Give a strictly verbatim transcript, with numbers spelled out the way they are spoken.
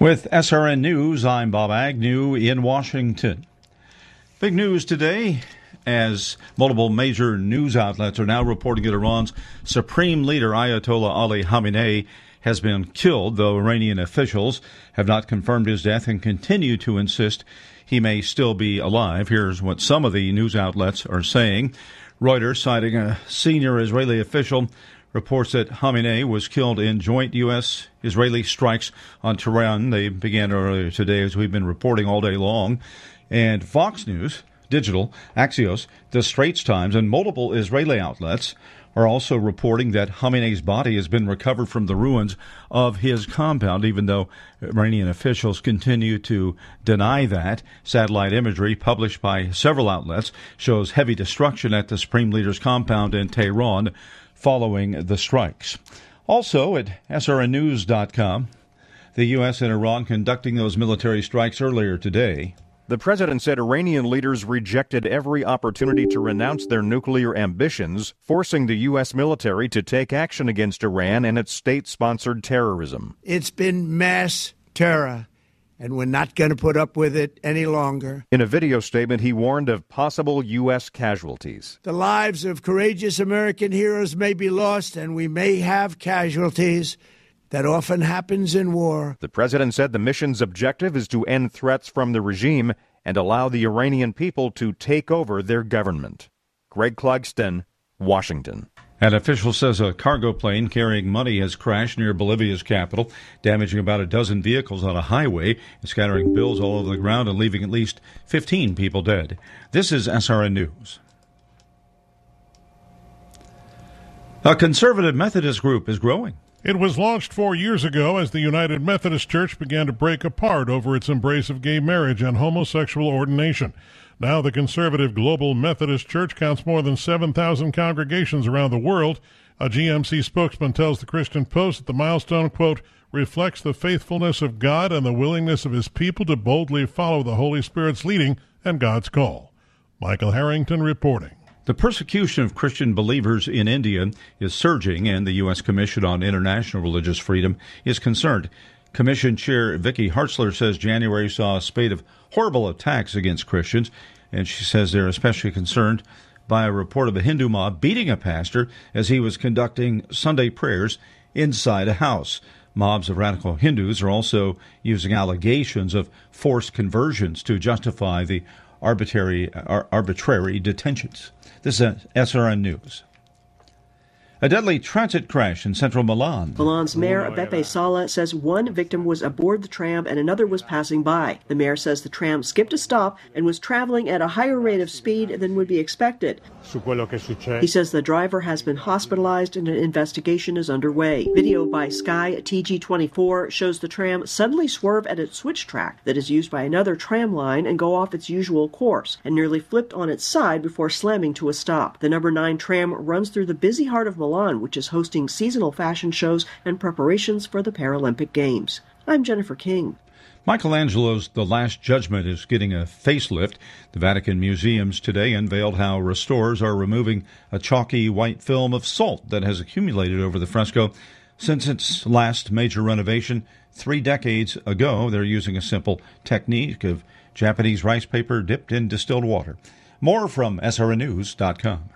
With S R N News, I'm Bob Agnew in Washington. Big news today, as multiple major news outlets are now reporting that Iran's supreme leader, Ayatollah Ali Khamenei, has been killed, though Iranian officials have not confirmed his death and continue to insist he may still be alive. Here's what some of the news outlets are saying. Reuters, citing a senior Israeli official, reports that Khamenei was killed in joint U S Israeli strikes on Tehran. They began earlier today, as we've been reporting all day long. And Fox News, Digital, Axios, The Straits Times, and multiple Israeli outlets are also reporting that Khamenei's body has been recovered from the ruins of his compound, even though Iranian officials continue to deny that. Satellite imagery published by several outlets shows heavy destruction at the Supreme Leader's compound in Tehran following the strikes. Also at S R N news dot com, the U S and Iran conducting those military strikes earlier today. The president said Iranian leaders rejected every opportunity to renounce their nuclear ambitions, forcing the U S military to take action against Iran and its state-sponsored terrorism. It's been mass terror, and we're not going to put up with it any longer. In a video statement, he warned of possible U S casualties. The lives of courageous American heroes may be lost, and we may have casualties. That often happens in war. The president said the mission's objective is to end threats from the regime and allow the Iranian people to take over their government. Greg Clugston, Washington. An official says a cargo plane carrying money has crashed near Bolivia's capital, damaging about a dozen vehicles on a highway and scattering bills all over the ground and leaving at least fifteen people dead. This is S R N News. A conservative Methodist group is growing. It was launched four years ago as the United Methodist Church began to break apart over its embrace of gay marriage and homosexual ordination. Now the conservative Global Methodist Church counts more than seven thousand congregations around the world. A G M C spokesman tells the Christian Post that the milestone, quote, reflects the faithfulness of God and the willingness of his people to boldly follow the Holy Spirit's leading and God's call. Michael Harrington reporting. The persecution of Christian believers in India is surging, and the U S Commission on International Religious Freedom is concerned. Commission Chair Vicky Hartzler says January saw a spate of horrible attacks against Christians, and she says they're especially concerned by a report of a Hindu mob beating a pastor as he was conducting Sunday prayers inside a house. Mobs of radical Hindus are also using allegations of forced conversions to justify the arbitrary, ar- arbitrary detentions. This is S R N News. A deadly transit crash in central Milan. Milan's mayor, Beppe Sala, says one victim was aboard the tram and another was passing by. The mayor says the tram skipped a stop and was traveling at a higher rate of speed than would be expected. He says the driver has been hospitalized and an investigation is underway. Video by Sky T G twenty-four shows the tram suddenly swerve at its switch track that is used by another tram line and go off its usual course, and nearly flipped on its side before slamming to a stop. The number nine tram runs through the busy heart of Milan, which is hosting seasonal fashion shows and preparations for the Paralympic Games. I'm Jennifer King. Michelangelo's The Last Judgment is getting a facelift. The Vatican Museums today unveiled how restorers are removing a chalky white film of salt that has accumulated over the fresco since its last major renovation three decades ago. They're using a simple technique of Japanese rice paper dipped in distilled water. More from S R N news dot com.